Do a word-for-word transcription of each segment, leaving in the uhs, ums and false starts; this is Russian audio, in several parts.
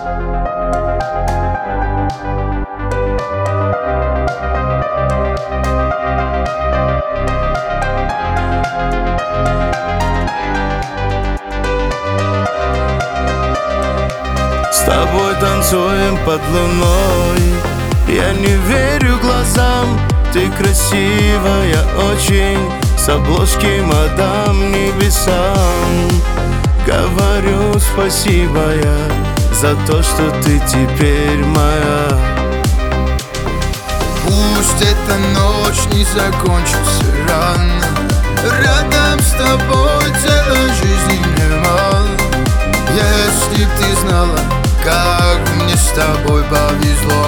С тобой танцуем под луной, я не верю глазам. Ты красивая очень, с обложки мадам небесам. Говорю спасибо я за то, что ты теперь моя. Пусть эта ночь не закончится рано, рядом с тобой целой жизни мне мало. Если б ты знала, как мне с тобой повезло.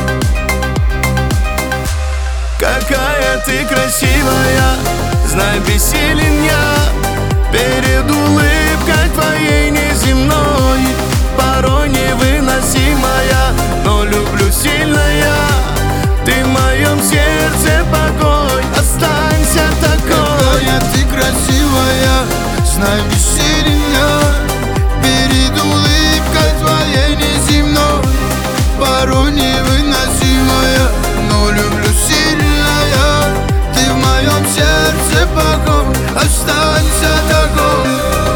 Какая ты красивая, знай, бессилен я перед улыбкой твоей неземной. Порой невыносимая, но люблю сильно я. Ты в моем сердце покой, останься такой. Какая ты красивая, знай, бессилен я перед улыбкой твоей неземной. Порой невыносимая, но люблю сильно я. Ты в моем сердце покой, останься такой.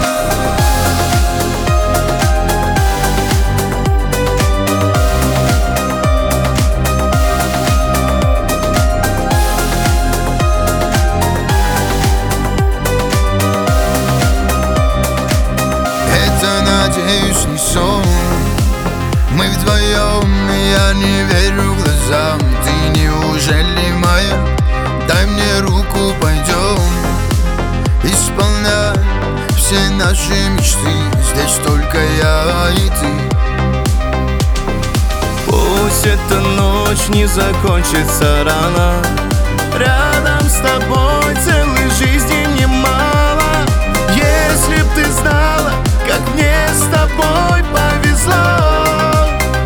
Надеюсь, не сон. Мы вдвоем, и я не верю глазам. Ты неужели моя? Дай мне руку, пойдем исполнять все наши мечты. Здесь только я и ты. Пусть эта ночь не закончится рано, рядом с тобой целой жизни мне мало. Если б ты знала, как мне с тобой повезло.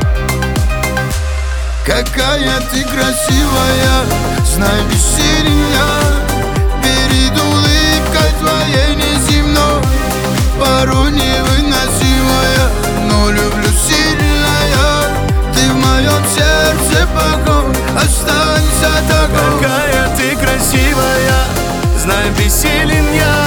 Какая ты красивая, знай, бессилен я перед улыбкой твоей неземной. Порой невыносимая, но люблю сильно я. Ты в моем сердце покой, останься такой. Какая ты красивая, знай, бессилен я